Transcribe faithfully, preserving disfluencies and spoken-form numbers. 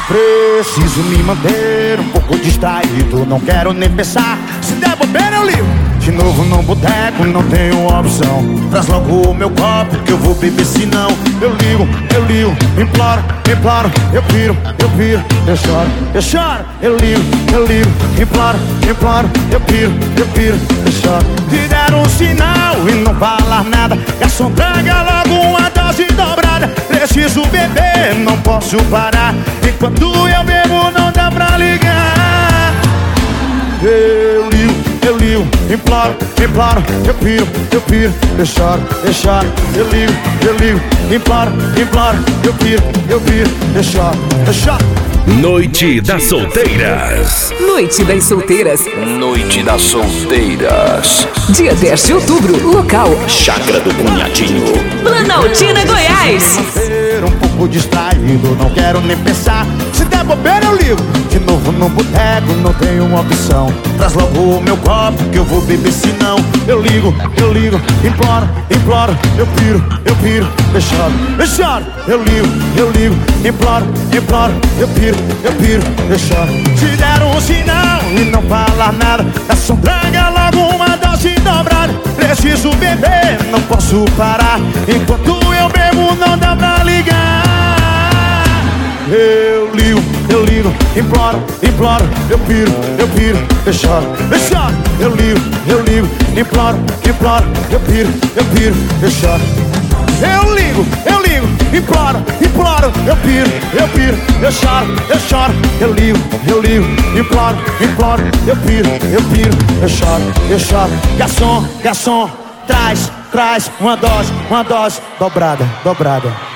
Preciso me manter um pouco distraído, não quero nem pensar. Se der bobeira eu ligo de novo no boteco, não tenho opção. Traz logo o meu copo que eu vou beber, senão eu ligo, eu ligo, imploro, imploro, eu piro, eu piro, eu choro, eu choro, eu ligo, eu ligo, imploro, imploro, eu piro, eu piro, eu choro. Te deram um sinal e não falar nada, garçom, traga logo uma dose dobrada. Preciso beber, não posso parar, enquanto eu bebo não dá pra ligar. Eu ligo, eu ligo, imploro, imploro, eu piro, eu piro, eu choro, eu choro, eu ligo, eu ligo, imploro, imploro, eu piro, eu piro, eu choro, eu choro. Noite das Solteiras. Noite das Solteiras. Noite das Solteiras. Dia dez de outubro, local Chácara do Cunhadinho, Planaltina, Goiás. Um pouco distraído, não quero nem pensar. Se der bobeira eu ligo de novo no boteco, não tenho uma opção. Traz logo o meu copo que eu vou beber, senão eu ligo, eu ligo, imploro, imploro, eu piro, eu piro, eu choro, eu choro, eu ligo, eu ligo, imploro, imploro, eu piro, eu piro, eu choro. Te deram um sinal e não falar nada, garçom, traga logo uma dose dobrada. Preciso beber, não posso parar, enquanto eu bebo não dá pra ligar. Eu ligo, eu ligo, imploro, imploro, eu piro, eu piro, eu choro, eu choro, eu ligo, eu ligo, imploro, imploro, eu piro, eu piro, eu choro. Eu ligo, eu ligo, imploro, imploro, eu piro, eu piro, eu choro, eu choro, eu ligo, eu ligo, imploro, imploro, eu piro, eu piro, eu choro, eu choro. Garçom, garçom, traz, traz uma dose, uma dose dobrada, dobrada.